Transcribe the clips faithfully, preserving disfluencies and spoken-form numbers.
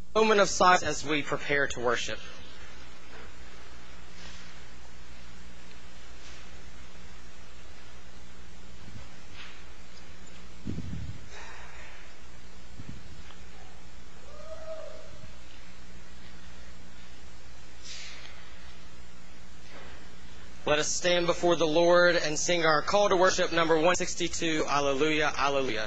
Moment of silence as we prepare to worship. Let us stand before the Lord and sing our call to worship number one sixty-two, Alleluia, Alleluia.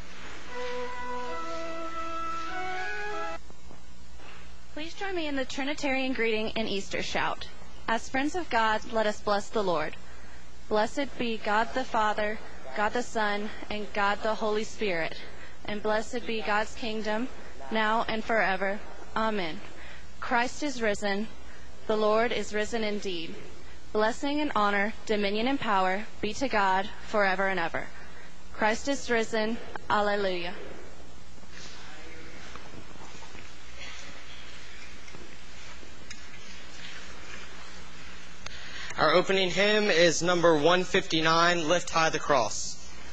Please join me in the Trinitarian greeting and Easter shout. As friends of God, let us bless the Lord. Blessed be God the Father, God the Son, and God the Holy Spirit. And blessed be God's kingdom, now and forever. Amen. Christ is risen. The Lord is risen indeed. Blessing and honor, dominion and power be to God forever and ever. Christ is risen. Alleluia. Our opening hymn is number one fifty-nine, Lift High the Cross.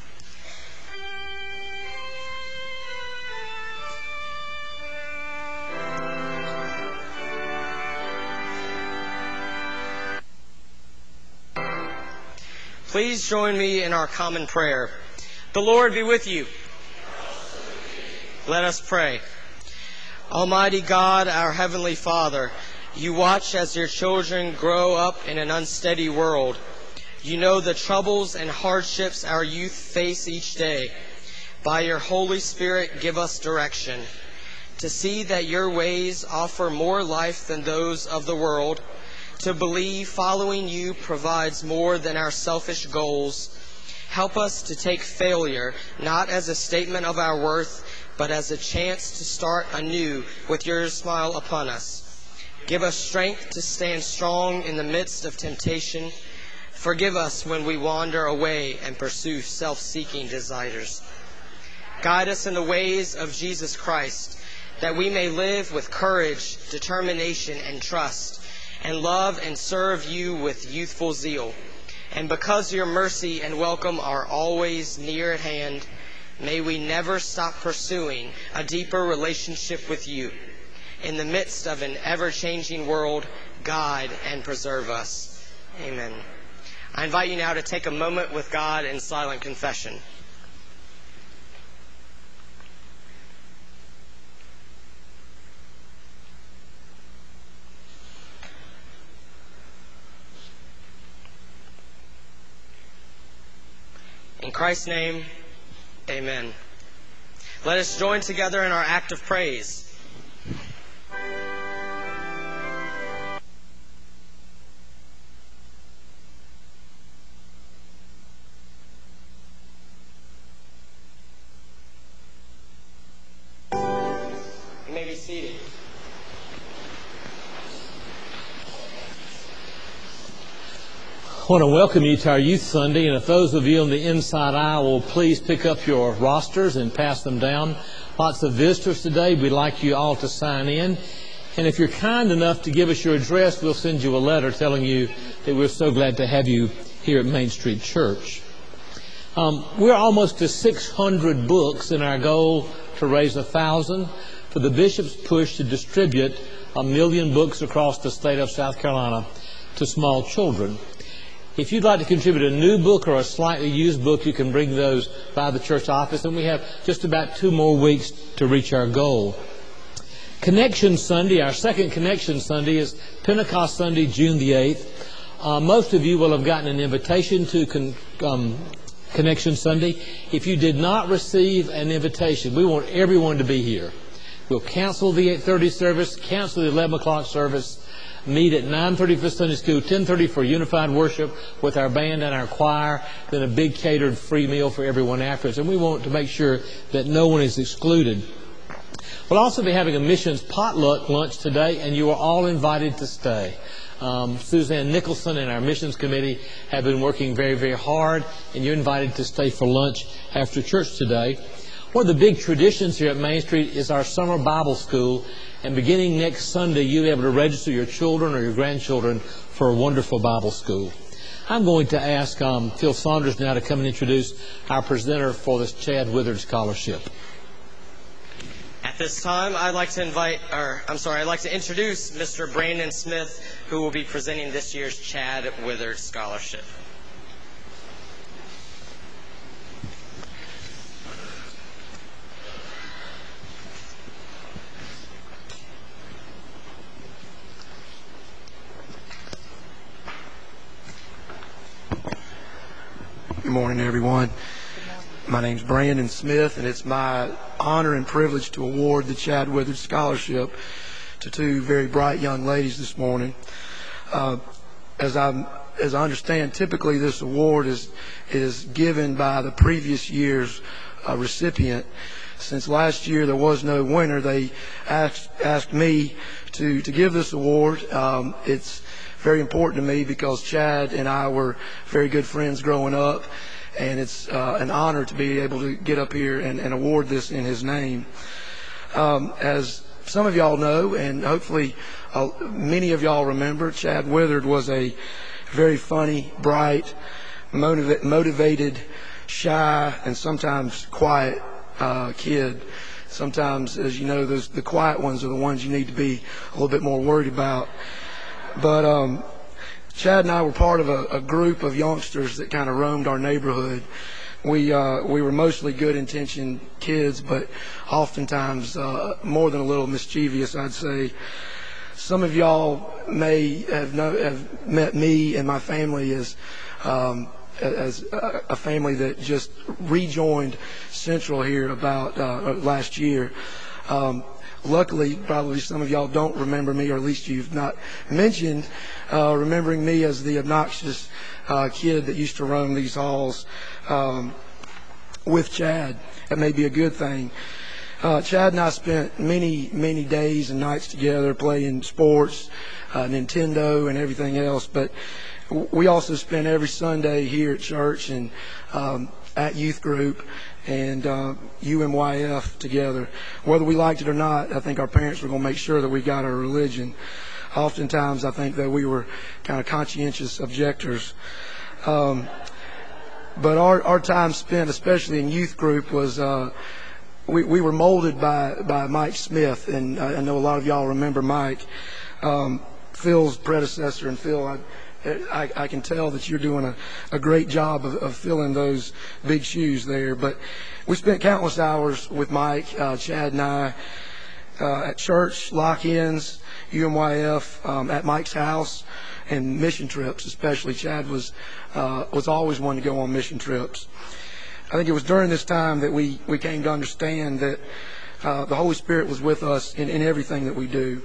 Please join me in our common prayer. The Lord be with you. Let us pray. Almighty God, our Heavenly Father, you watch as your children grow up in an unsteady world. You know the troubles and hardships our youth face each day. By your Holy Spirit, give us direction to see that your ways offer more life than those of the world, to believe following you provides more than our selfish goals. Help us to take failure not as a statement of our worth, but as a chance to start anew with your smile upon us. Give us strength to stand strong in the midst of temptation. Forgive us when we wander away and pursue self-seeking desires. Guide us in the ways of Jesus Christ, that we may live with courage, determination, and trust, and love and serve you with youthful zeal. And because your mercy and welcome are always near at hand, may we never stop pursuing a deeper relationship with you. In the midst of an ever-changing world, guide and preserve us. Amen. I invite you now to take a moment with God in silent confession. In Christ's name, amen. Let us join together in our act of praise. You may be seated. I want to welcome you to our Youth Sunday, and if those of you on the inside aisle will please pick up your rosters and pass them down. Lots of visitors today. We'd like you all to sign in. And if you're kind enough to give us your address, we'll send you a letter telling you that we're so glad to have you here at Main Street Church. Um, we're almost to six hundred books in our goal to raise a thousand for the bishop's push to distribute a million books across the state of South Carolina to small children. If you'd like to contribute a new book or a slightly used book, you can bring those by the church office, and we have just about two more weeks to reach our goal. Connection Sunday, our second Connection Sunday, is Pentecost Sunday, June the eighth. Uh, most of you will have gotten an invitation to con- um, Connection Sunday. If you did not receive an invitation, we want everyone to be here. We'll cancel the eight thirty service, cancel the eleven o'clock service, meet at nine thirty for Sunday school, ten thirty for unified worship with our band and our choir, then a big catered free meal for everyone afterwards. And we want to make sure that no one is excluded. We'll also be having a missions potluck lunch today, and you are all invited to stay. Um, Suzanne Nicholson and our missions committee have been working very, very hard, and you're invited to stay for lunch after church today. One of the big traditions here at Main Street is our summer Bible school, and beginning next Sunday, you'll be able to register your children or your grandchildren for a wonderful Bible school. I'm going to ask um, Phil Saunders now to come and introduce our presenter for this Chad Withers Scholarship. At At this time, I'd like to invite, or I'm sorry, I'd like to introduce Mister Brandon Smith, who will be presenting this year's Chad Witherd Scholarship. Good morning, everyone. My name's Brandon Smith, and it's my honor and privilege to award the Chad Witherd Scholarship to two very bright young ladies this morning. Uh, as I as I understand, typically this award is is given by the previous year's uh, recipient. Since last year there was no winner, they asked asked me to to give this award. Um, it's very important to me because Chad and I were very good friends growing up, and it's uh, an honor to be able to get up here and, and award this in his name. Um, as some of y'all know, and hopefully uh, many of y'all remember, Chad Witherd was a very funny, bright, motiva- motivated, shy, and sometimes quiet uh, kid. Sometimes, as you know, those, the quiet ones are the ones you need to be a little bit more worried about. But um, Chad and I were part of a, a group of youngsters that kind of roamed our neighborhood. We uh, we were mostly good-intentioned kids, but oftentimes uh, more than a little mischievous, I'd say. Some of y'all may have, know, have met me and my family as um, as a family that just rejoined Central here about uh, last year. Um, Luckily, probably some of y'all don't remember me, or at least you've not mentioned uh, remembering me as the obnoxious uh, kid that used to roam these halls um, with Chad. That may be a good thing. Uh, Chad and I spent many, many days and nights together playing sports, uh, Nintendo, and everything else. But we also spent every Sunday here at church and um, at youth group and uh, U M Y F together. Whether we liked it or not, I think our parents were going to make sure that we got our religion. Oftentimes, I think that we were kind of conscientious objectors. Um, but our, our time spent, especially in youth group, was uh, we, we were molded by, by Mike Smith, and I, I know a lot of y'all remember Mike, um, Phil's predecessor. And Phil, I, I, I can tell that you're doing a, a great job of, of filling those big shoes there. But we spent countless hours with Mike, uh, Chad, and I uh, at church, lock-ins, U M Y F, um, at Mike's house, and mission trips. Especially Chad was uh, was always one to go on mission trips. I think it was during this time that we, we came to understand that uh, the Holy Spirit was with us in, in everything that we do.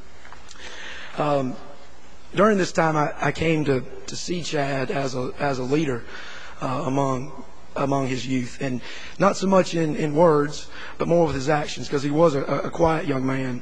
Um, During this time, I, I came to, to see Chad as a as a leader uh, among among his youth, and not so much in, in words, but more with his actions, because he was a, a quiet young man.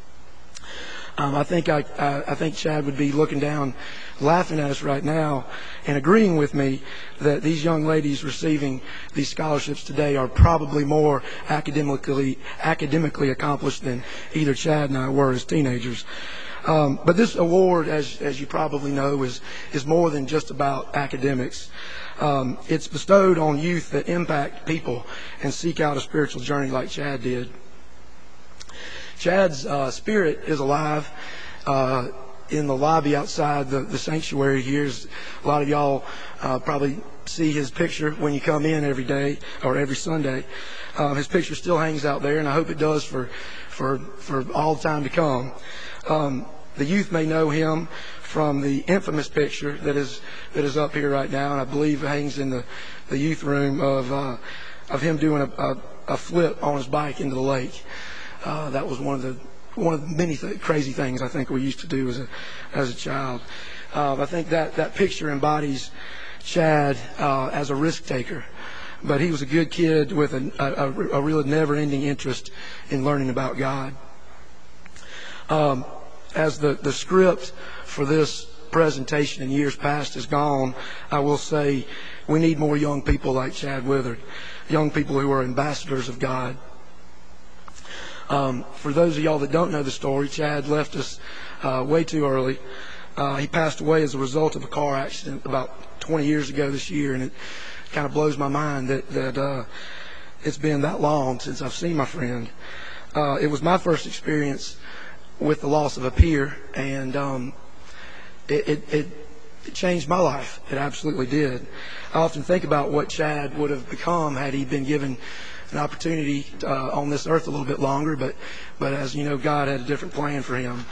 Um, I think I, I I think Chad would be looking down, laughing at us right now, and agreeing with me that these young ladies receiving these scholarships today are probably more academically academically accomplished than either Chad and I were as teenagers. Um, but this award, as as you probably know, is is more than just about academics. Um, it's bestowed on youth that impact people and seek out a spiritual journey like Chad did. Chad's uh, spirit is alive uh, in the lobby outside the, the sanctuary here. A lot of y'all uh, probably see his picture when you come in every day or every Sunday. Uh, his picture still hangs out there, and I hope it does for for for all time to come. Um, the youth may know him from the infamous picture that is that is up here right now, and I believe it hangs in the, the youth room of uh, of him doing a, a, a flip on his bike into the lake. Uh, that was one of the one of the many th- crazy things I think we used to do as a as a child. Uh, I think that that picture embodies Chad uh, as a risk taker, but he was a good kid with a, a, a real never-ending interest in learning about God. Um, as the, the script for this presentation in years past has gone, I will say we need more young people like Chad Witherd, young people who are ambassadors of God. Um, for those of y'all that don't know the story, Chad left us uh, way too early. Uh, he passed away as a result of a car accident about twenty years ago this year, and it kind of blows my mind that, that uh, it's been that long since I've seen my friend. uh, it was my first experience with the loss of a peer, and um, it, it, it It changed my life. It absolutely did. I often think about what Chad would have become had he been given an opportunity uh, on this earth a little bit longer, but, but as you know, God had a different plan for him.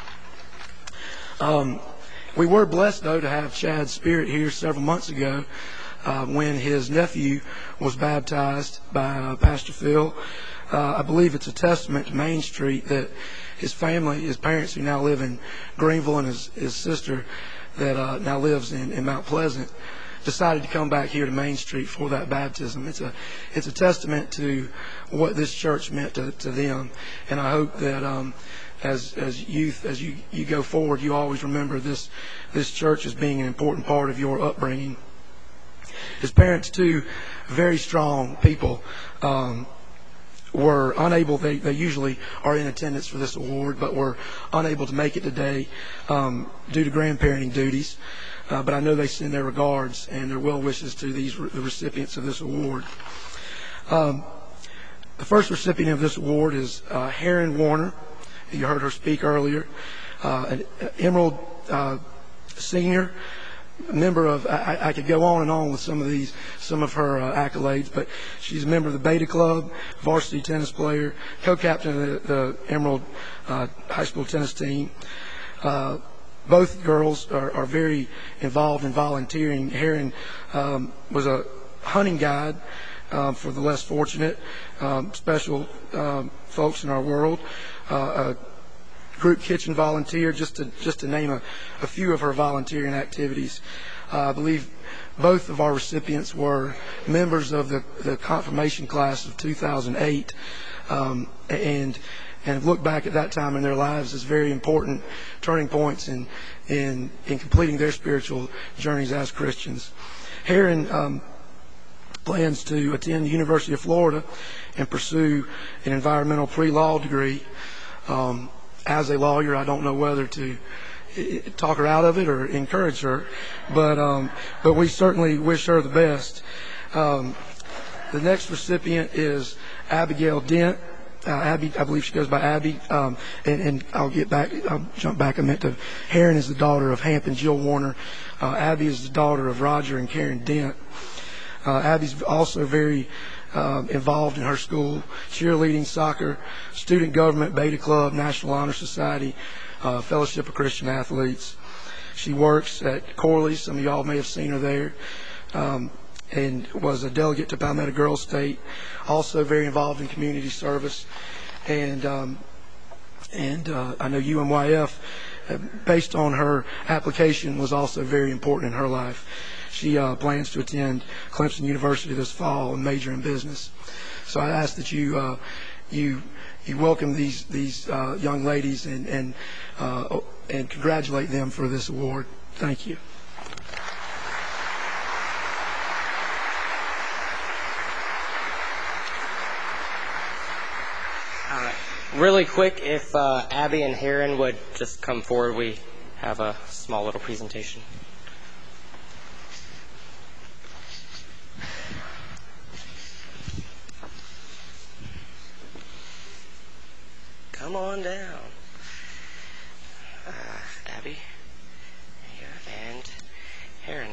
Um, we were blessed, though, to have Chad's spirit here several months ago uh, when his nephew was baptized by uh, Pastor Phil. Uh, I believe it's a testament to Main Street that his family, his parents who now live in Greenville, and his, his sister that uh, now lives in, in Mount Pleasant, decided to come back here to Main Street for that baptism. It's a it's a testament to what this church meant to, to them, and I hope that um, as as youth, as you, you go forward, you always remember this this church as being an important part of your upbringing. His parents, too, very strong people, um, were unable, they, they usually are in attendance for this award, but were unable to make it today um, due to grandparenting duties. Uh, but I know they send their regards and their well wishes to these the recipients of this award. Um, the first recipient of this award is uh, Heron Warner. You heard her speak earlier. Uh, an Emerald uh, senior, member of, I, I could go on and on with some of these, some of her uh, accolades, but she's a member of the Beta Club, varsity tennis player, co-captain of the, the Emerald uh, high school tennis team. Uh, both girls are, are very involved in volunteering. Heron um, was a hunting guide um, for the less fortunate, um, special um, folks in our world. Uh, a group kitchen volunteer, just to just to name a, a few of her volunteering activities. Uh, I believe both of our recipients were members of the, the confirmation class of two thousand eight, um, and and look back at that time in their lives as very important turning points in in, in completing their spiritual journeys as Christians. Heron um, plans to attend the University of Florida and pursue an environmental pre-law degree. Um, As a lawyer, I don't know whether to talk her out of it or encourage her, but um, but we certainly wish her the best. Um, the next recipient is Abigail Dent. Uh, Abby, I believe she goes by Abby, um, and, and I'll get back. I'll jump back. I meant to. Heron is the daughter of Hamp and Jill Warner. Uh, Abby is the daughter of Roger and Karen Dent. Uh, Abby's also very Uh, involved in her school, cheerleading, soccer, student government, Beta Club, National Honor Society, uh, Fellowship of Christian Athletes. She works at Corley's. Some of y'all may have seen her there, um, and was a delegate to Palmetto Girls State. Also very involved in community service, and um, and uh, I know U M Y F, uh, based on her application, was also very important in her life. She uh, plans to attend Clemson University this fall and major in business. So I ask that you uh, you you welcome these these uh, young ladies and and uh, and congratulate them for this award. Thank you. All right. Really quick, if uh, Abby and Heron would just come forward, we have a small little presentation. Come on down. Uh, Abby, here, and Heron.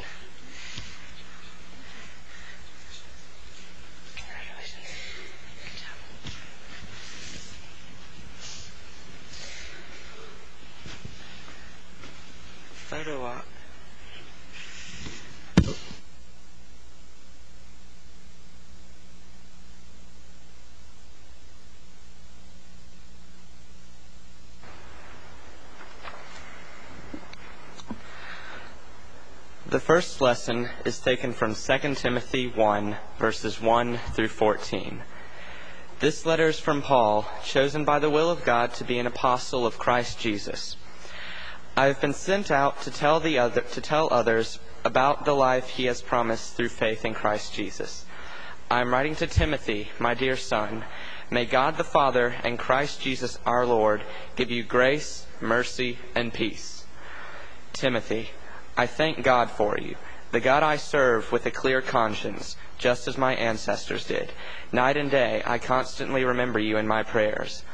Congratulations. Good job. Photo op. The first lesson is taken from Second Timothy one, verses one through fourteen. This letter is from Paul, chosen by the will of God to be an apostle of Christ Jesus. I have been sent out to tell the other to tell others about the life he has promised through faith in Christ Jesus. I am writing to Timothy, my dear son. May God the Father and Christ Jesus our Lord give you grace, mercy, and peace. Timothy, I thank God for you, the God I serve with a clear conscience, just as my ancestors did. Night and day I constantly remember you in my prayers.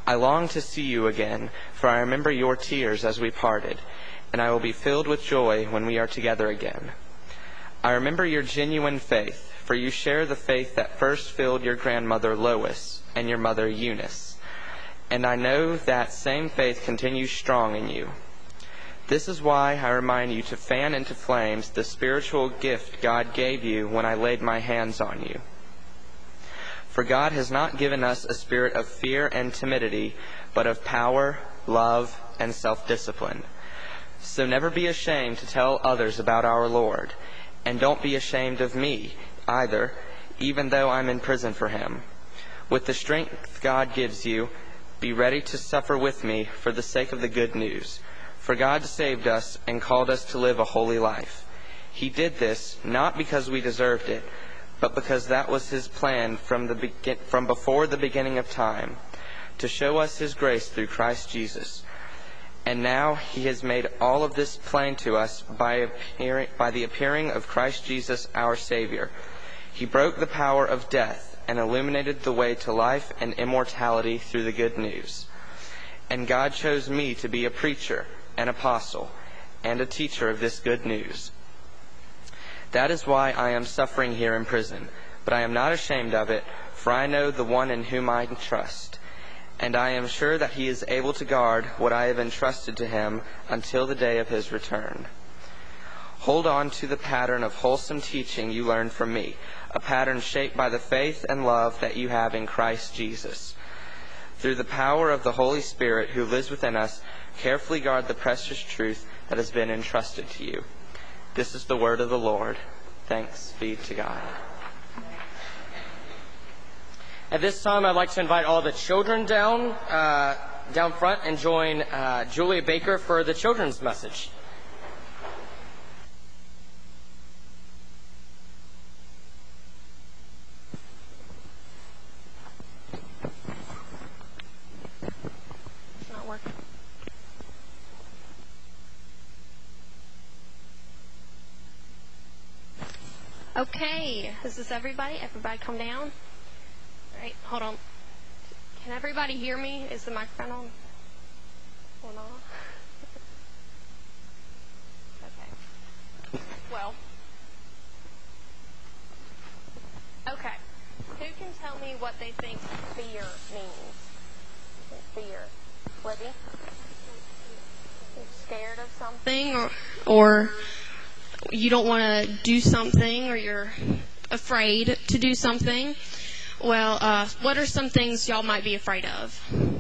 I long to see you again, for I remember your tears as we parted, and I will be filled with joy when we are together again. I remember your genuine faith, for you share the faith that first filled your grandmother Lois and your mother Eunice, and I know that same faith continues strong in you. This is why I remind you to fan into flames the spiritual gift God gave you when I laid my hands on you. For God has not given us a spirit of fear and timidity, but of power, love, and self-discipline. So never be ashamed to tell others about our Lord, and don't be ashamed of me either, even though I'm in prison for him. With the strength God gives you, be ready to suffer with me for the sake of the good news. For God saved us and called us to live a holy life. He did this not because we deserved it, but because that was his plan from the begin- from before the beginning of time, to show us his grace through Christ Jesus. And now he has made all of this plain to us by, appearing, by the appearing of Christ Jesus our Savior. He broke the power of death and illuminated the way to life and immortality through the good news. And God chose me to be a preacher, an apostle, and a teacher of this good news. That is why I am suffering here in prison, but I am not ashamed of it, for I know the one in whom I trust, and I am sure that he is able to guard what I have entrusted to him until the day of his return. Hold on to the pattern of wholesome teaching you learned from me, a pattern shaped by the faith and love that you have in Christ Jesus. Through the power of the Holy Spirit who lives within us, carefully guard the precious truth that has been entrusted to you. This is the word of the Lord. Thanks be to God. At this time, I'd like to invite all the children down, uh, down front and join uh, Julia Baker for the children's message. It's not working. Okay, this is everybody. Everybody come down. All right, hold on. Can everybody hear me? Is the microphone on? Or not? Okay. Well. Okay. Who can tell me what they think fear means? Fear. Libby? You're scared of something, or or you don't want to do something, or you're afraid to do something. Well, uh, what are some things y'all might be afraid of?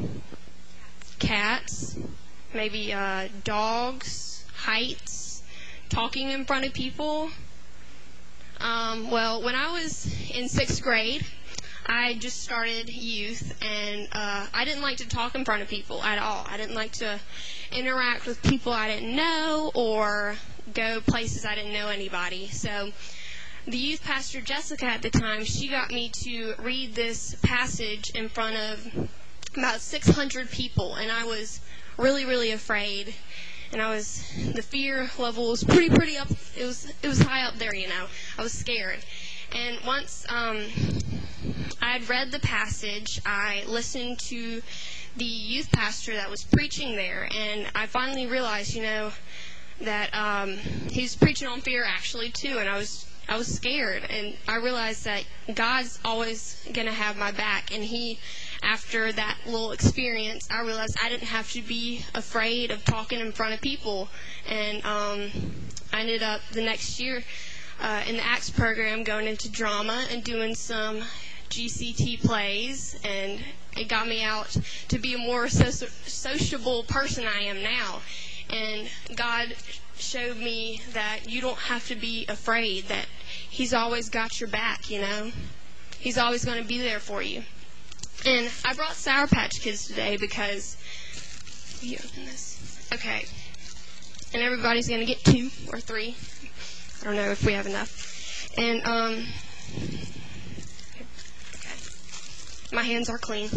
Cats, maybe uh, dogs, heights, talking in front of people. Um, well, when I was in sixth grade, I just started youth, and uh, I didn't like to talk in front of people at all. I didn't like to interact with people I didn't know or go places I didn't know anybody. So the youth pastor, Jessica, at the time, she got me to read this passage in front of about six hundred people, and I was really, really afraid. And I was, the fear level was pretty, pretty up, it was, it was high up there, you know. I was scared. And once um, I had read the passage, I listened to the youth pastor that was preaching there, and I finally realized, you know, that um, he was preaching on fear actually too, and I was I was scared, and I realized that God's always going to have my back, and he, after that little experience, I realized I didn't have to be afraid of talking in front of people, and um, I ended up the next year uh, in the Acts program going into drama and doing some G C T plays, and it got me out to be a more so- sociable person I am now. And God showed me that you don't have to be afraid, that he's always got your back, you know. He's always going to be there for you. And I brought Sour Patch Kids today because, you open this? Okay. And everybody's going to get two or three. I don't know if we have enough. And, um, okay. My hands are clean.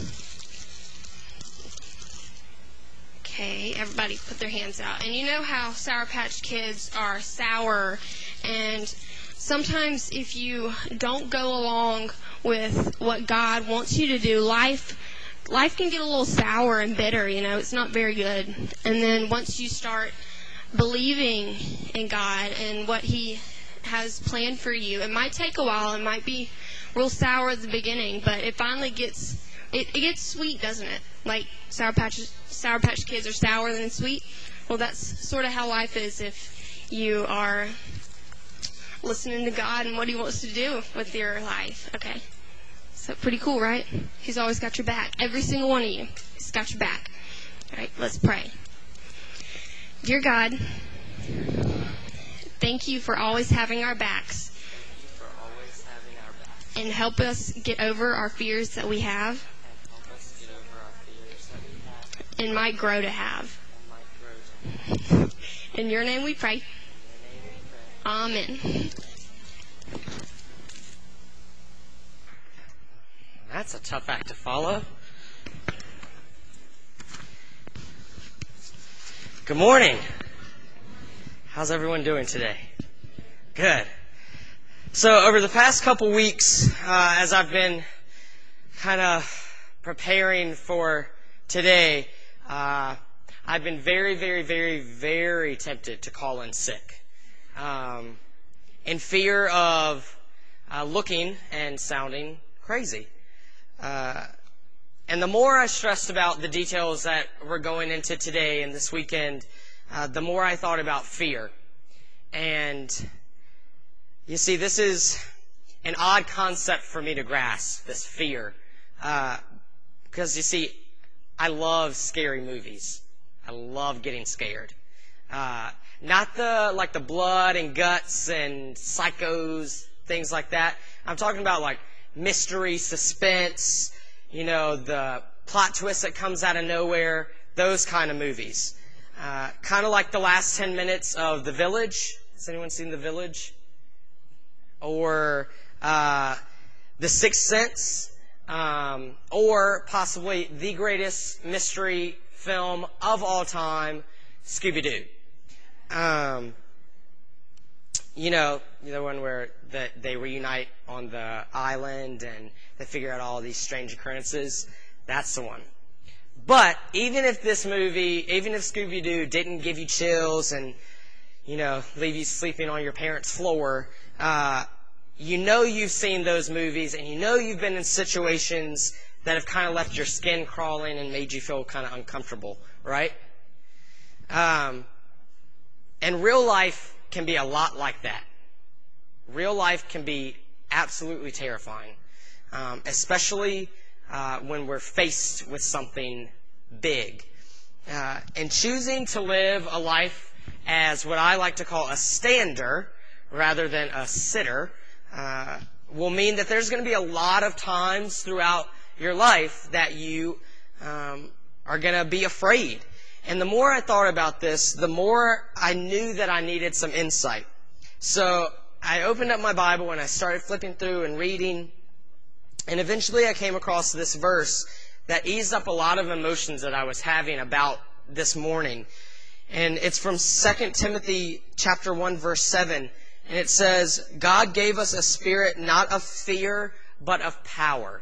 Okay, everybody put their hands out. And you know how Sour Patch Kids are sour, and sometimes if you don't go along with what God wants you to do, life life can get a little sour and bitter, you know. It's not very good. And then once you start believing in God and what He has planned for you, it might take a while. It might be real sour at the beginning, but it finally gets it, it gets sweet, doesn't it? Like Sour Patch Sour Patch Kids are sour than sweet. Well, that's sort of how life is if you are listening to God and what He wants to do with your life. Okay, so pretty cool, right? He's always got your back. Every single one of you, He's got your back. All right, let's pray. Dear God, thank You for always having our backs. For always having our backs. And help us get over our fears that we have. And help us get over our fears that we have. And might grow to have. And might grow to have. In Your name we pray. In Your name we pray. Amen. That's a tough act to follow. Good morning. How's everyone doing today? Good. So over the past couple weeks, uh, as I've been kind of preparing for today, uh, I've been very, very, very, very tempted to call in sick. Um, in fear of uh, looking and sounding crazy. Uh, and the more I stressed about the details that we're going into today and this weekend, uh, the more I thought about fear. And you see, this is an odd concept for me to grasp, this fear. Uh, because you see, I love scary movies. I love getting scared. Uh, not the, like the blood and guts and psychos, things like that. I'm talking about like mystery, suspense, you know, the plot twist that comes out of nowhere, those kind of movies. Uh, kind of like the last ten minutes of The Village. Has anyone seen The Village? Or uh, The Sixth Sense, um, or possibly the greatest mystery film of all time, Scooby-Doo. Um, you know, the one where the, they reunite on the island and they figure out all these strange occurrences. That's the one. But even if this movie, even if Scooby-Doo didn't give you chills and, you know, leave you sleeping on your parents' floor, uh, you know you've seen those movies and you know you've been in situations that have kind of left your skin crawling and made you feel kind of uncomfortable, right? Um, and real life can be a lot like that. Real life can be absolutely terrifying, um, especially uh, when we're faced with something big. Uh, and choosing to live a life as what I like to call a stander rather than a sitter uh, will mean that there's going to be a lot of times throughout your life that you um, are going to be afraid. And the more I thought about this, the more I knew that I needed some insight. So I opened up my Bible and I started flipping through and reading. And eventually I came across this verse that eased up a lot of emotions that I was having about this morning. And it's from Second Timothy chapter one, verse seven. And it says, God gave us a spirit not of fear, but of power.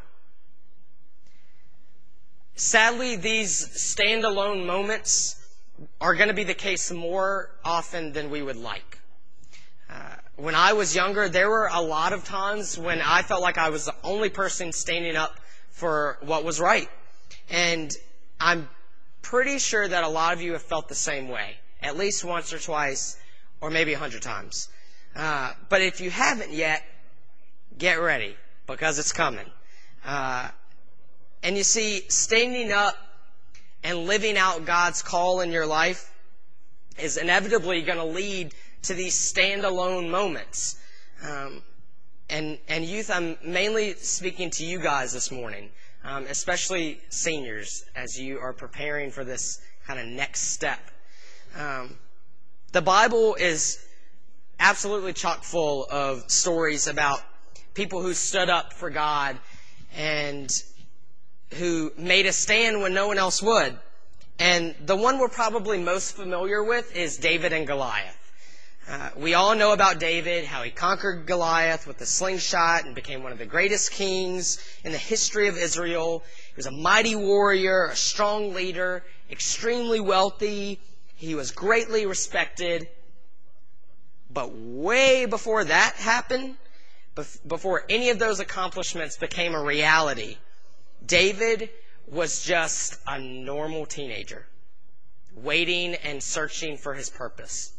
Sadly, these standalone moments are going to be the case more often than we would like. Uh, when I was younger, there were a lot of times when I felt like I was the only person standing up for what was right. And I'm pretty sure that a lot of you have felt the same way, at least once or twice, or maybe a hundred times. Uh, but if you haven't yet, get ready, because it's coming. Uh, And you see, standing up and living out God's call in your life is inevitably going to lead to these standalone moments. Um, and, and youth, I'm mainly speaking to you guys this morning, um, especially seniors, as you are preparing for this kind of next step. Um, the Bible is absolutely chock full of stories about people who stood up for God and who made a stand when no one else would. And the one we're probably most familiar with is David and Goliath. Uh, we all know about David, how he conquered Goliath with a slingshot and became one of the greatest kings in the history of Israel. was a mighty warrior, a strong leader, extremely wealthy. He was greatly respected. But way before that happened, before any of those accomplishments became a reality, David was just a normal teenager, waiting and searching for his purpose.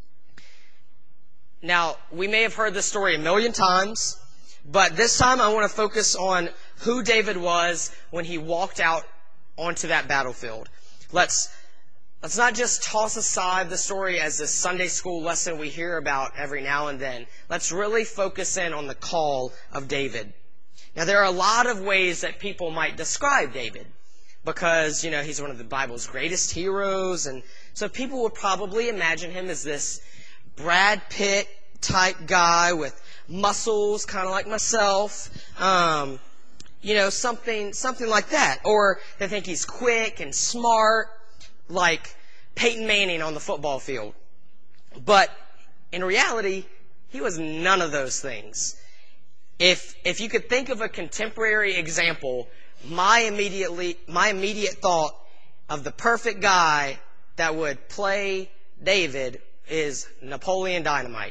Now, we may have heard this story a million times, but this time I want to focus on who David was when he walked out onto that battlefield. Let's Let's not just toss aside the story as a Sunday school lesson we hear about every now and then. Let's really focus in on the call of David. Now, there are a lot of ways that people might describe David because, you know, he's one of the Bible's greatest heroes. And so people would probably imagine him as this Brad Pitt type guy with muscles, kind of like myself. Um, you know, something, something like that. Or they think he's quick and smart, like Peyton Manning on the football field. But in reality, he was none of those things. If if you could think of a contemporary example, my immediately my immediate thought of the perfect guy that would play David is Napoleon Dynamite.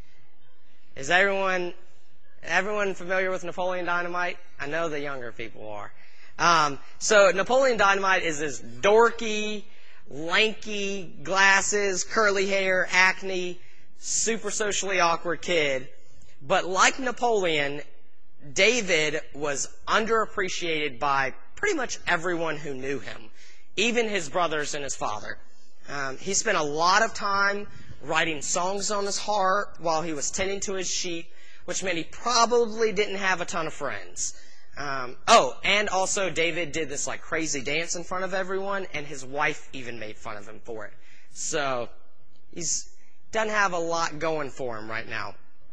Is everyone everyone familiar with Napoleon Dynamite? I know the younger people are. Um, so Napoleon Dynamite is this dorky, lanky, glasses, curly hair, acne, super socially awkward kid. But like Napoleon, David was underappreciated by pretty much everyone who knew him, even his brothers and his father. Um, he spent a lot of time writing songs on his harp while he was tending to his sheep, which meant he probably didn't have a ton of friends. Um, oh, and also David did this like crazy dance in front of everyone, and his wife even made fun of him for it. So he's doesn't have a lot going for him right now.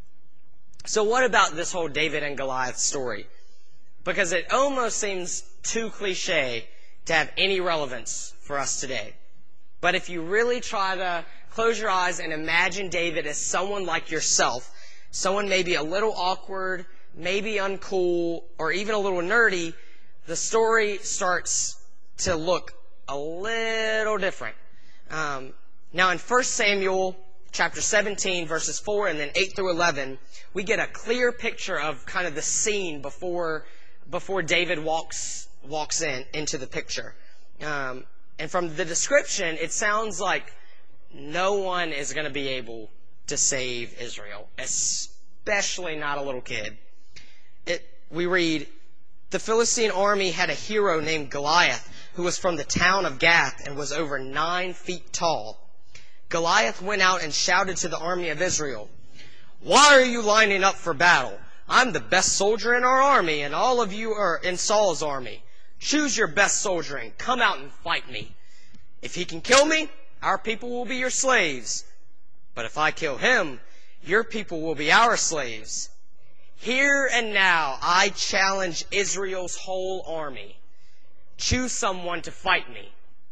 So what about this whole David and Goliath story? Because it almost seems too cliche to have any relevance for us today. But if you really try to close your eyes and imagine David as someone like yourself, someone maybe a little awkward, maybe uncool, or even a little nerdy, the story starts to look a little different. Um, now in First Samuel chapter seventeen, verses four and then eight through eleven, we get a clear picture of kind of the scene before before David walks walks in into the picture. Um, and from the description, it sounds like no one is going to be able to save Israel, especially not a little kid. It, we read, the Philistine army had a hero named Goliath, who was from the town of Gath and was over nine feet tall. Goliath went out and shouted to the army of Israel, "Why are you lining up for battle? I'm the best soldier in our army, and all of you are in Saul's army. Choose your best soldier and come out and fight me. If he can kill me, our people will be your slaves. But if I kill him, your people will be our slaves. Here and now, I challenge Israel's whole army. Choose someone to fight me."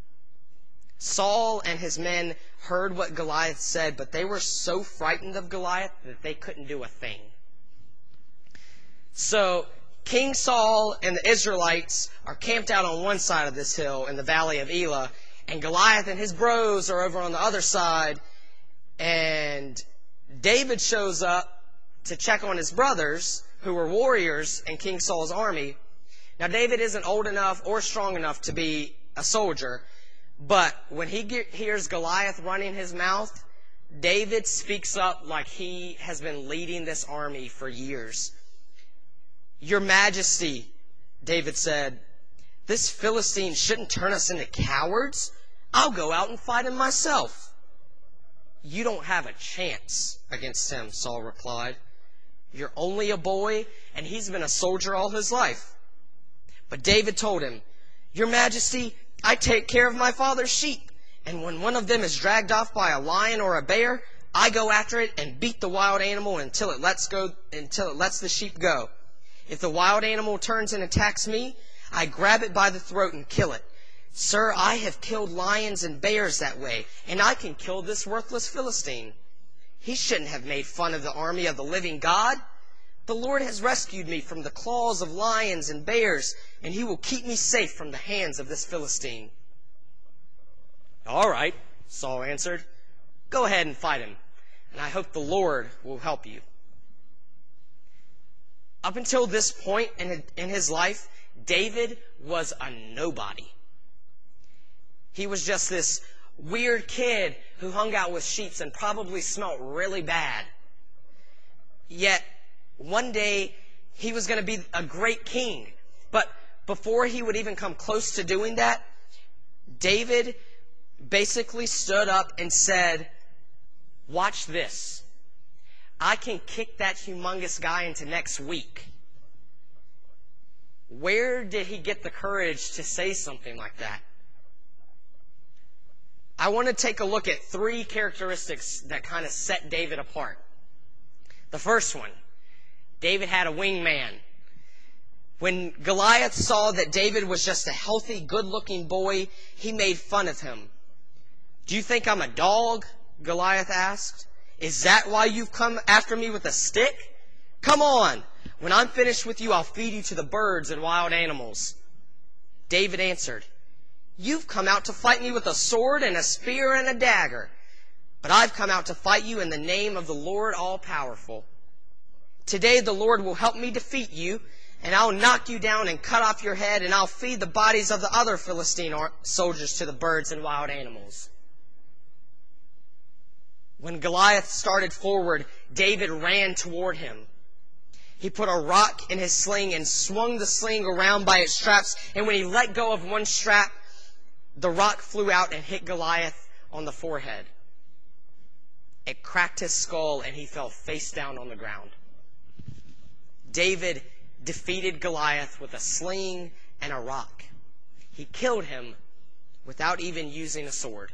Saul and his men heard what Goliath said, but they were so frightened of Goliath that they couldn't do a thing. So King Saul and the Israelites are camped out on one side of this hill in the valley of Elah, and Goliath and his bros are over on the other side, and David shows up to check on his brothers, who were warriors in King Saul's army. Now, David isn't old enough or strong enough to be a soldier, but when he ge- hears Goliath running his mouth, David speaks up like he has been leading this army for years. "Your Majesty," David said, "this Philistine shouldn't turn us into cowards. I'll go out and fight him myself." "You don't have a chance against him," Saul replied. "You're only a boy, and he's been a soldier all his life." But David told him, "Your Majesty, I take care of my father's sheep, and when one of them is dragged off by a lion or a bear, I go after it and beat the wild animal until it lets go, until it lets the sheep go. If the wild animal turns and attacks me, I grab it by the throat and kill it. Sir, I have killed lions and bears that way, and I can kill this worthless Philistine. He shouldn't have made fun of the army of the living God. The Lord has rescued me from the claws of lions and bears, and he will keep me safe from the hands of this Philistine." "All right," Saul answered. "Go ahead and fight him, and I hope the Lord will help you." Up until this point in his life, David was a nobody. He was just this weird kid who hung out with sheep and probably smelled really bad. Yet, one day, he was going to be a great king. But before he would even come close to doing that, David basically stood up and said, "Watch this. I can kick that humongous guy into next week." Where did he get the courage to say something like that? I want to take a look at three characteristics that kind of set David apart. The first one, David had a wingman. When Goliath saw that David was just a healthy, good-looking boy, he made fun of him. "Do you think I'm a dog?" Goliath asked. "Is that why you've come after me with a stick? Come on! When I'm finished with you, I'll feed you to the birds and wild animals." David answered, "You've come out to fight me with a sword and a spear and a dagger. But I've come out to fight you in the name of the Lord all-powerful. Today the Lord will help me defeat you, and I'll knock you down and cut off your head, and I'll feed the bodies of the other Philistine soldiers to the birds and wild animals." When Goliath started forward, David ran toward him. He put a rock in his sling and swung the sling around by its straps, and when he let go of one strap, the rock flew out and hit Goliath on the forehead. It cracked his skull, and he fell face down on the ground. David defeated Goliath with a sling and a rock. He killed him without even using a sword.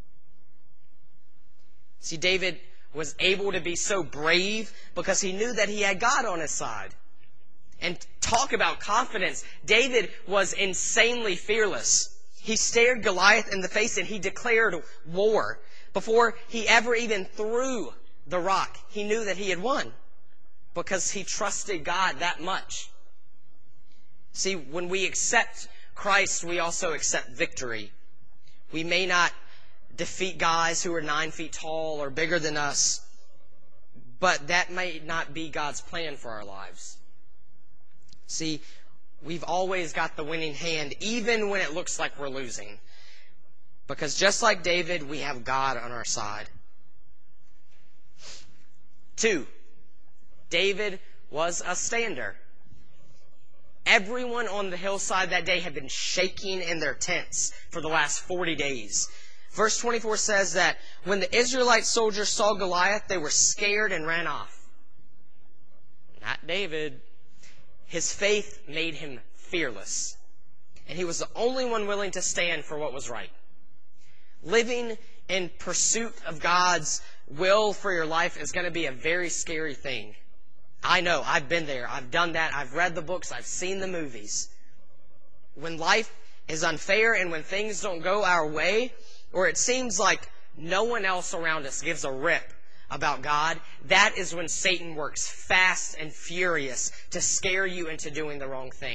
See, David was able to be so brave because he knew that he had God on his side. And talk about confidence. David was insanely fearless. He stared Goliath in the face and he declared war. Before he ever even threw the rock, he knew that he had won because he trusted God that much. See, when we accept Christ, we also accept victory. We may not defeat guys who are nine feet tall or bigger than us, but that may not be God's plan for our lives. See, we've always got the winning hand, even when it looks like we're losing. Because just like David, we have God on our side. Two, David was a stander. Everyone on the hillside that day had been shaking in their tents for the last forty days. Verse twenty-four says that when the Israelite soldiers saw Goliath, they were scared and ran off. Not David. His faith made him fearless. And he was the only one willing to stand for what was right. Living in pursuit of God's will for your life is going to be a very scary thing. I know. I've been there. I've done that. I've read the books. I've seen the movies. When life is unfair and when things don't go our way, or it seems like no one else around us gives a rip about God, that is when Satan works fast and furious to scare you into doing the wrong thing.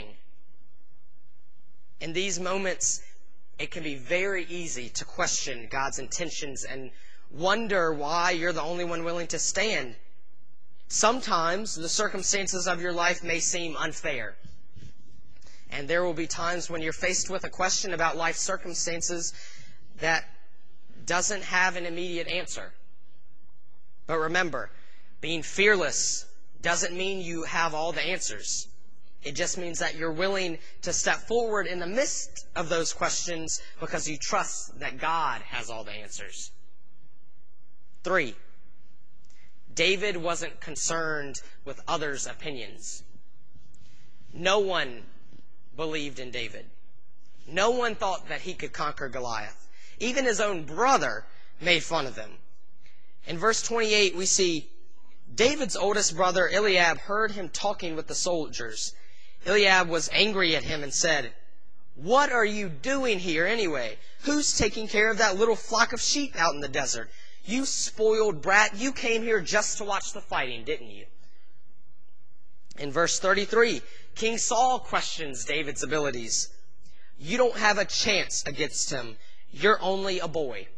In these moments, it can be very easy to question God's intentions and wonder why you're the only one willing to stand. Sometimes the circumstances of your life may seem unfair. And there will be times when you're faced with a question about life circumstances that doesn't have an immediate answer. But remember, being fearless doesn't mean you have all the answers. It just means that you're willing to step forward in the midst of those questions because you trust that God has all the answers. Three, David wasn't concerned with others' opinions. No one believed in David. No one thought that he could conquer Goliath. Even his own brother made fun of him. In verse twenty-eight, we see David's oldest brother, Eliab, heard him talking with the soldiers. Eliab was angry at him and said, "What are you doing here anyway? Who's taking care of that little flock of sheep out in the desert? You spoiled brat, you came here just to watch the fighting, didn't you?" In verse thirty-three, King Saul questions David's abilities. You don't have a chance against him. You're only a boy.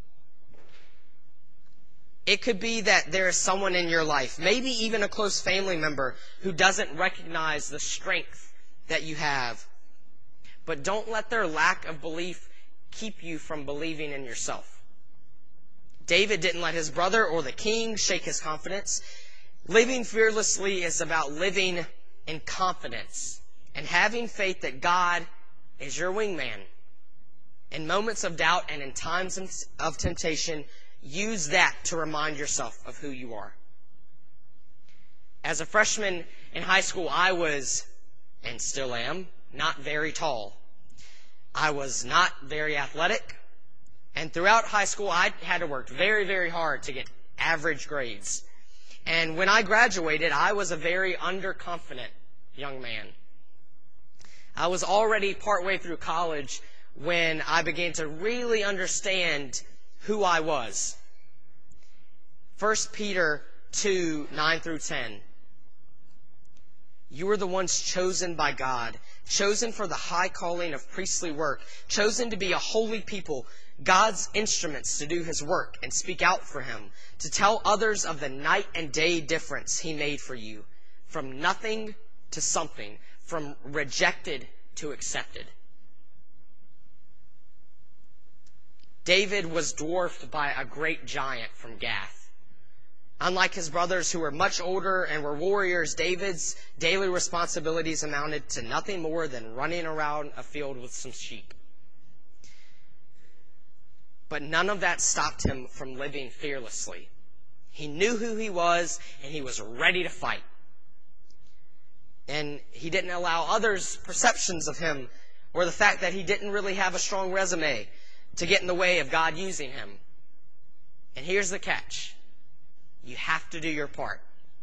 It could be that there is someone in your life, maybe even a close family member, who doesn't recognize the strength that you have. But don't let their lack of belief keep you from believing in yourself. David didn't let his brother or the king shake his confidence. Living fearlessly is about living in confidence and having faith that God is your wingman. In moments of doubt and in times of temptation, use that to remind yourself of who you are. As a freshman in high school, I was, and still am, not very tall. I was not very athletic. And throughout high school, I had to work very, very hard to get average grades. And when I graduated, I was a very underconfident young man. I was already partway through college when I began to really understand who I was. First Peter two, nine through ten. You are the ones chosen by God, chosen for the high calling of priestly work, chosen to be a holy people, God's instruments to do His work and speak out for Him, to tell others of the night and day difference He made for you, from nothing to something, from rejected to accepted. David was dwarfed by a great giant from Gath. Unlike his brothers who were much older and were warriors, David's daily responsibilities amounted to nothing more than running around a field with some sheep. But none of that stopped him from living fearlessly. He knew who he was, and he was ready to fight. And he didn't allow others' perceptions of him, or the fact that he didn't really have a strong resume, to get in the way of God using him. And here's the catch. You have to do your part.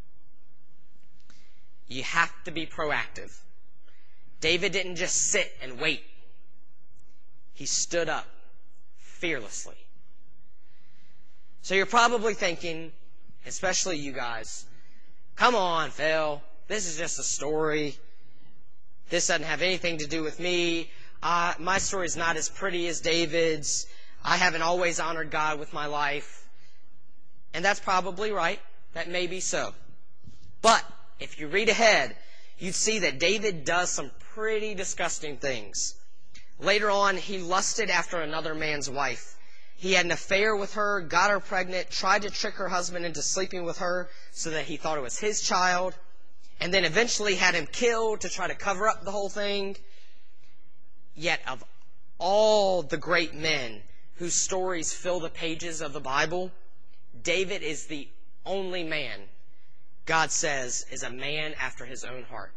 You have to be proactive. David didn't just sit and wait. He stood up fearlessly. So you're probably thinking, especially you guys, come on, Phil, this is just a story. This doesn't have anything to do with me. Uh, my story is not as pretty as David's. I haven't always honored God with my life. And that's probably right. That may be so. But if you read ahead, you'd see that David does some pretty disgusting things. Later on, he lusted after another man's wife. He had an affair with her, got her pregnant, tried to trick her husband into sleeping with her so that he thought it was his child, and then eventually had him killed to try to cover up the whole thing. Yet of all the great men whose stories fill the pages of the Bible, David is the only man God says is a man after His own heart.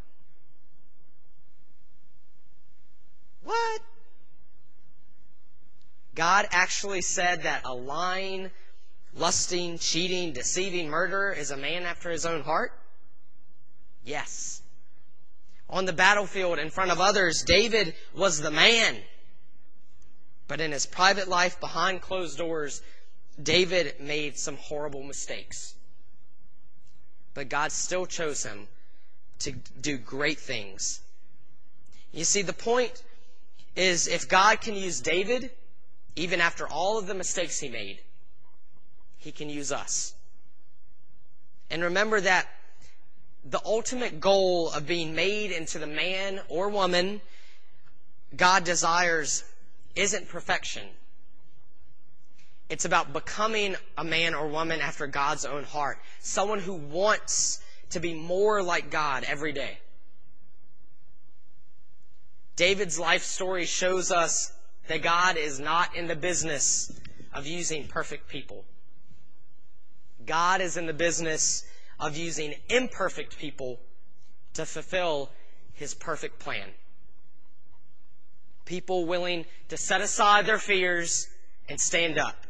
What? God actually said that a lying, lusting, cheating, deceiving murderer is a man after His own heart? Yes. On the battlefield in front of others, David was the man. But in his private life, behind closed doors, David made some horrible mistakes. But God still chose him to do great things. You see, the point is, if God can use David, even after all of the mistakes he made, He can use us. And remember that the ultimate goal of being made into the man or woman God desires isn't perfection. It's about becoming a man or woman after God's own heart. Someone who wants to be more like God every day. David's life story shows us that God is not in the business of using perfect people. God is in the business of using imperfect people to fulfill His perfect plan. People willing to set aside their fears and stand up.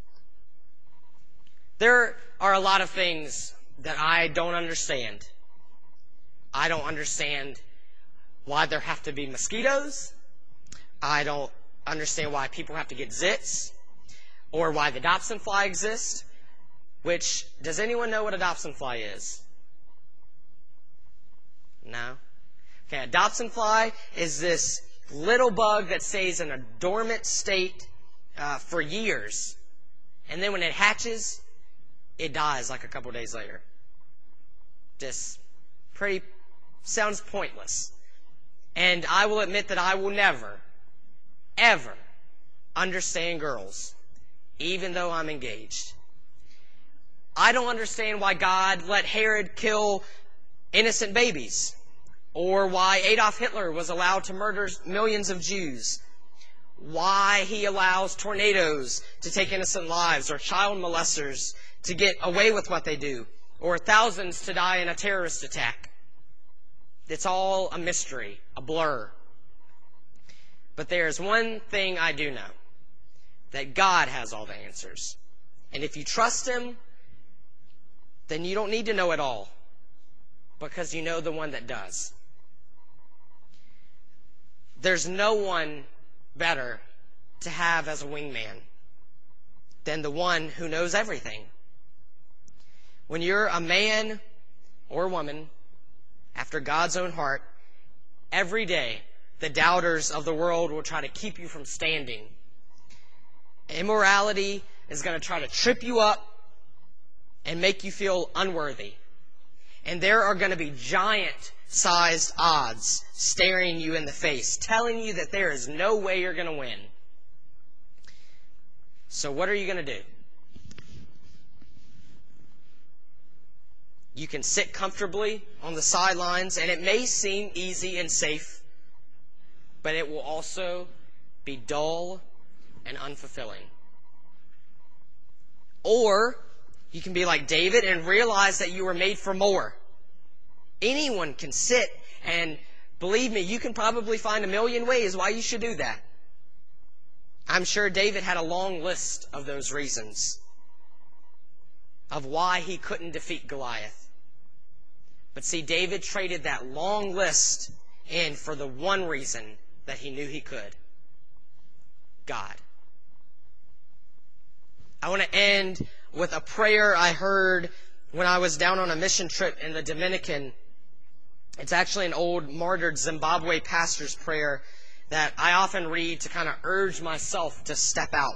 There are a lot of things that I don't understand. I don't understand why there have to be mosquitoes. I don't understand why people have to get zits, or why the Dobson fly exists. Which, does anyone know what a Dobson fly is? No? Okay, a Dobson fly is this little bug that stays in a dormant state uh, for years. And then when it hatches, it dies like a couple days later. Just pretty, sounds pointless. And I will admit that I will never, ever understand girls, even though I'm engaged. I don't understand why God let Herod kill innocent babies, or why Adolf Hitler was allowed to murder millions of Jews, why he allows tornadoes to take innocent lives, or child molesters to get away with what they do, or thousands to die in a terrorist attack. It's all a mystery, a blur. But there's one thing I do know, that God has all the answers. And if you trust Him, then you don't need to know it all, because you know the one that does. There's no one better to have as a wingman than the one who knows everything. When you're a man or woman after God's own heart, every day the doubters of the world will try to keep you from standing. Immorality is going to try to trip you up and make you feel unworthy. And there are going to be giant-sized odds staring you in the face, telling you that there is no way you're going to win. So what are you going to do? You can sit comfortably on the sidelines, and it may seem easy and safe, but it will also be dull and unfulfilling. Or you can be like David and realize that you were made for more. Anyone can sit, and believe me, you can probably find a million ways why you should do that. I'm sure David had a long list of those reasons, of why he couldn't defeat Goliath. But see, David traded that long list in for the one reason that he knew he could: God. I want to end with a prayer I heard when I was down on a mission trip in the Dominican. It's actually an old martyred Zimbabwe pastor's prayer that I often read to kind of urge myself to step out.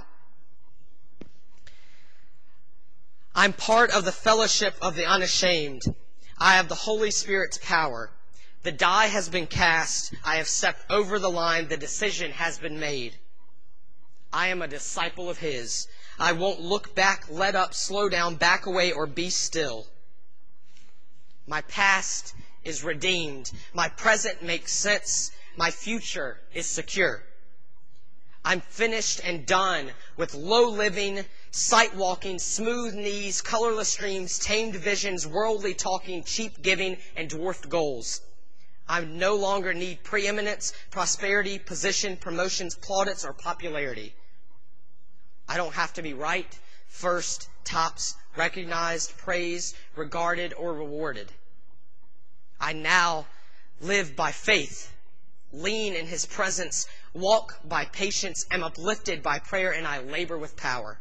I'm part of the fellowship of the unashamed. I have the Holy Spirit's power. The die has been cast. I have stepped over the line. The decision has been made. I am a disciple of His. I won't look back, let up, slow down, back away, or be still. My past is redeemed. My present makes sense. My future is secure. I'm finished and done with low living, sight walking, smooth knees, colorless dreams, tamed visions, worldly talking, cheap giving, and dwarfed goals. I no longer need preeminence, prosperity, position, promotions, plaudits, or popularity. I don't have to be right, first, tops, recognized, praised, regarded, or rewarded. I now live by faith, lean in His presence, walk by patience, am uplifted by prayer, and I labor with power.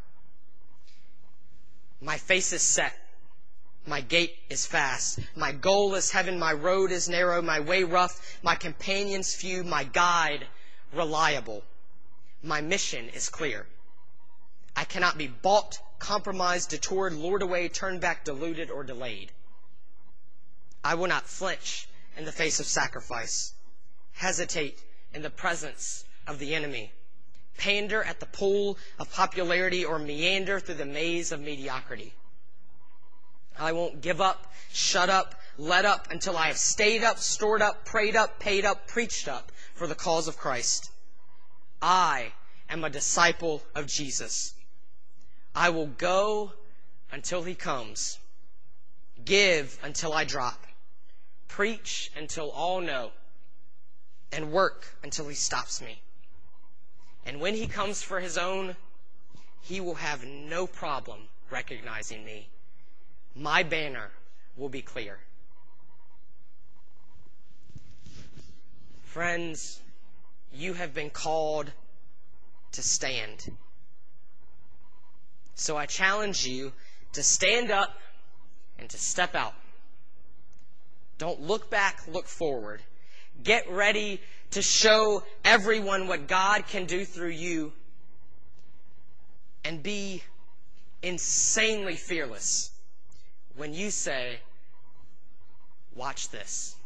My face is set. My gait is fast. My goal is heaven. My road is narrow. My way rough. My companions few. My guide reliable. My mission is clear. I cannot be bought, compromised, detoured, lured away, turned back, deluded, or delayed. I will not flinch in the face of sacrifice, hesitate in the presence of the enemy, pander at the pool of popularity, or meander through the maze of mediocrity. I won't give up, shut up, let up until I have stayed up, stored up, prayed up, paid up, preached up for the cause of Christ. I am a disciple of Jesus. I will go until He comes, give until I drop, preach until all know, and work until He stops me. And when He comes for His own, He will have no problem recognizing me. My banner will be clear. Friends, you have been called to stand. So I challenge you to stand up and to step out. Don't look back, look forward. Get ready to show everyone what God can do through you. And be insanely fearless when you say, watch this.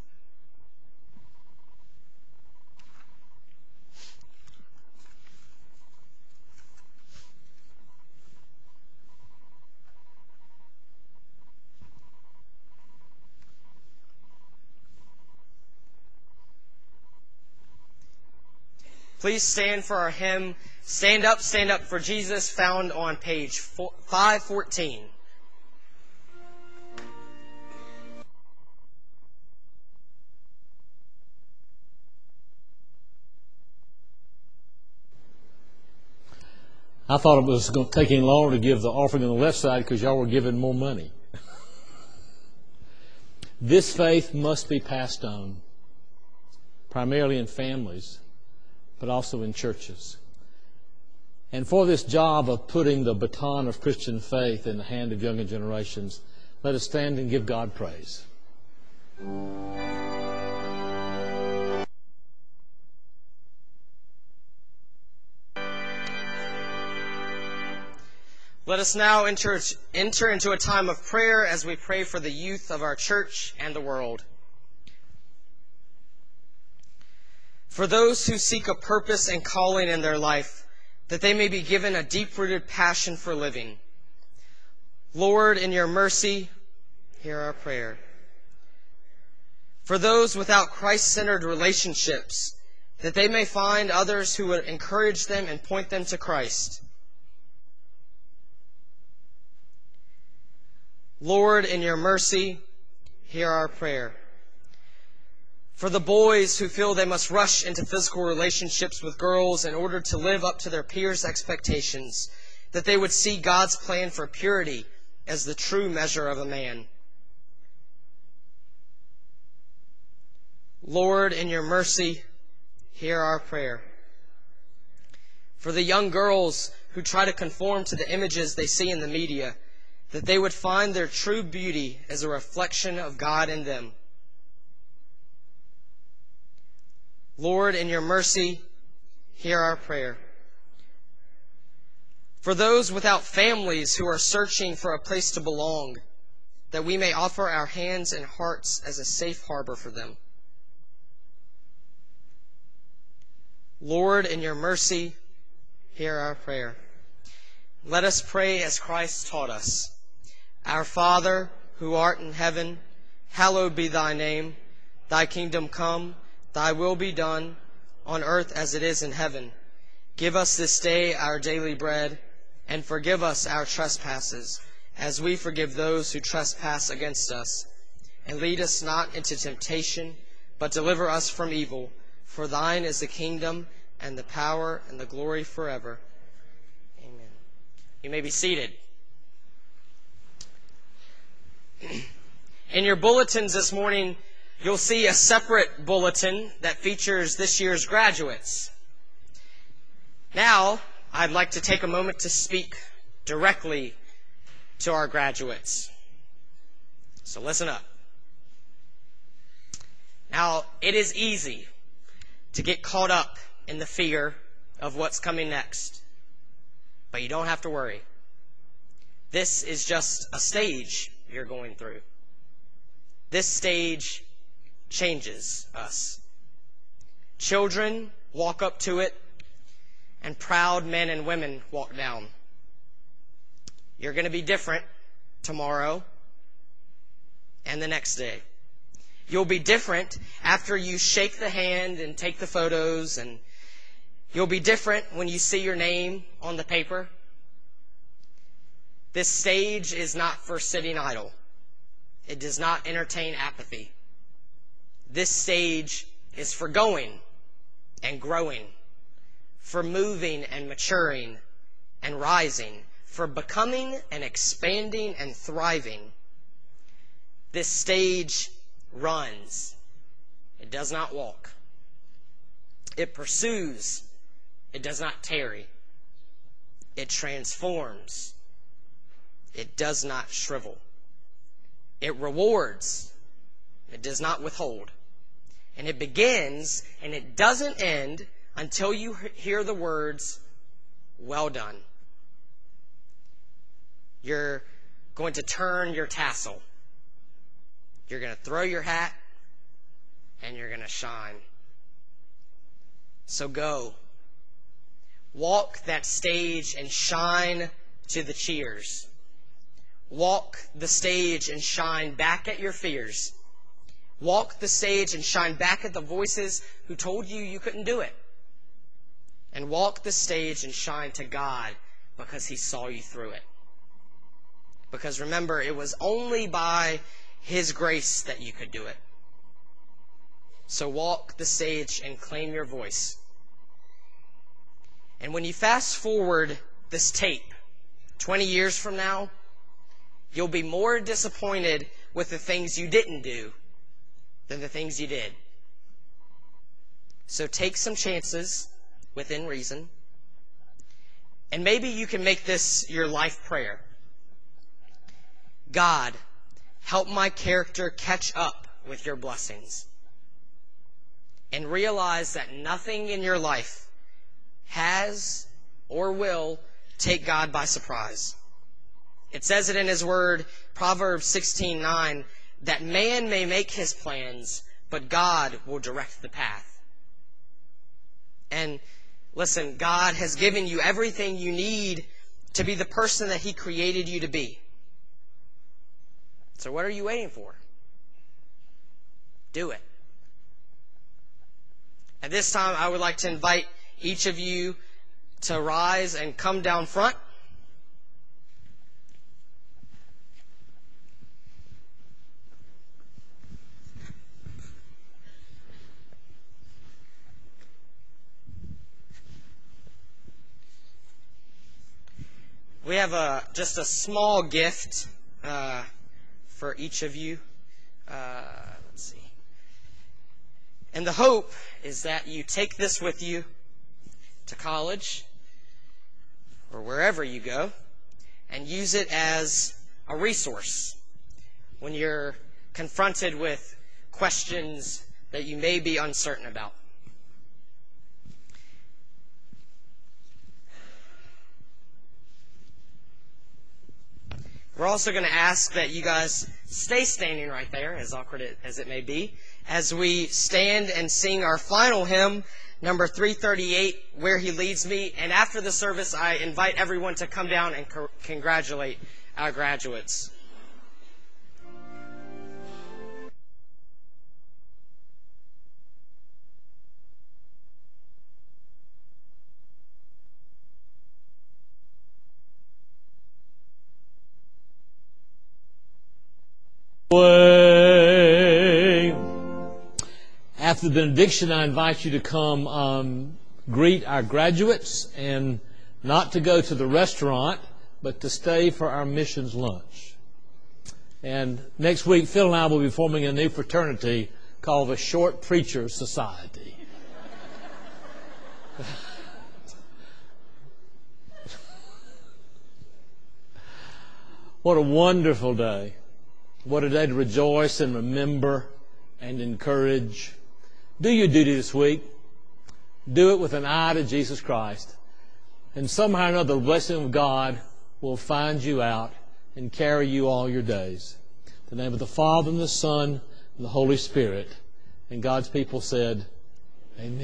Please stand for our hymn, Stand Up, Stand Up for Jesus, found on page five fourteen. I thought it was going to take any longer to give the offering on the left side because y'all were giving more money. This faith must be passed on, primarily in families, but also in churches. And for this job of putting the baton of Christian faith in the hand of younger generations, let us stand and give God praise. Let us now enter, enter into a time of prayer as we pray for the youth of our church and the world. For those who seek a purpose and calling in their life, that they may be given a deep-rooted passion for living. Lord, in your mercy, hear our prayer. For those without Christ-centered relationships, that they may find others who would encourage them and point them to Christ. Lord, in your mercy, hear our prayer. For the boys who feel they must rush into physical relationships with girls in order to live up to their peers' expectations, that they would see God's plan for purity as the true measure of a man. Lord, in your mercy, hear our prayer. For the young girls who try to conform to the images they see in the media, that they would find their true beauty as a reflection of God in them. Lord, in your mercy, hear our prayer. For those without families who are searching for a place to belong, that we may offer our hands and hearts as a safe harbor for them. Lord, in your mercy, hear our prayer. Let us pray as Christ taught us. Our Father, who art in heaven, hallowed be thy name. Thy kingdom come, thy will be done, on earth as it is in heaven. Give us this day our daily bread, and forgive us our trespasses, as we forgive those who trespass against us. And lead us not into temptation, but deliver us from evil. For thine is the kingdom, and the power, and the glory forever. Amen. You may be seated. In your bulletins this morning, you'll see a separate bulletin that features this year's graduates. Now, I'd like to take a moment to speak directly to our graduates. So listen up. Now, it is easy to get caught up in the fear of what's coming next, but you don't have to worry. This is just a stage you're going through. This stage changes us. Children walk up to it, and proud men and women walk down. You're going to be different tomorrow and the next day. You'll be different after you shake the hand and take the photos, and you'll be different when you see your name on the paper. This stage is not for sitting idle. It does not entertain apathy. This stage is for going and growing, for moving and maturing and rising, for becoming and expanding and thriving. This stage runs. It does not walk. It pursues. It does not tarry. It transforms. It does not shrivel. It rewards. It does not withhold. And it begins and it doesn't end until you hear the words, well done. You're going to turn your tassel. You're going to throw your hat and you're going to shine. So go. Walk that stage and shine to the cheers. Walk the stage and shine back at your fears. Walk the stage and shine back at the voices who told you you couldn't do it. And walk the stage and shine to God because He saw you through it. Because remember, it was only by His grace that you could do it. So walk the stage and claim your voice. And when you fast forward this tape, twenty years from now, you'll be more disappointed with the things you didn't do than the things you did. So take some chances within reason. And maybe you can make this your life prayer. God, help my character catch up with your blessings. And realize that nothing in your life has or will take God by surprise. It says it in His Word, Proverbs sixteen nine, that man may make his plans, but God will direct the path. And listen, God has given you everything you need to be the person that He created you to be. So what are you waiting for? Do it. At this time, I would like to invite each of you to rise and come down front. We have a just a small gift uh, for each of you. Uh, let's see. And the hope is that you take this with you to college or wherever you go and use it as a resource when you're confronted with questions that you may be uncertain about. We're also going to ask that you guys stay standing right there, as awkward as it may be, as we stand and sing our final hymn, number three thirty-eight, Where He Leads Me. And after the service, I invite everyone to come down and co- congratulate our graduates. Way. After the benediction, I invite you to come um, greet our graduates and not to go to the restaurant, but to stay for our missions lunch. And next week, Phil and I will be forming a new fraternity called the Short Preacher Society. What a wonderful day. What a day to rejoice and remember and encourage. Do your duty this week. Do it with an eye to Jesus Christ. And somehow or another, the blessing of God will find you out and carry you all your days. In the name of the Father, and the Son, and the Holy Spirit. And God's people said, Amen.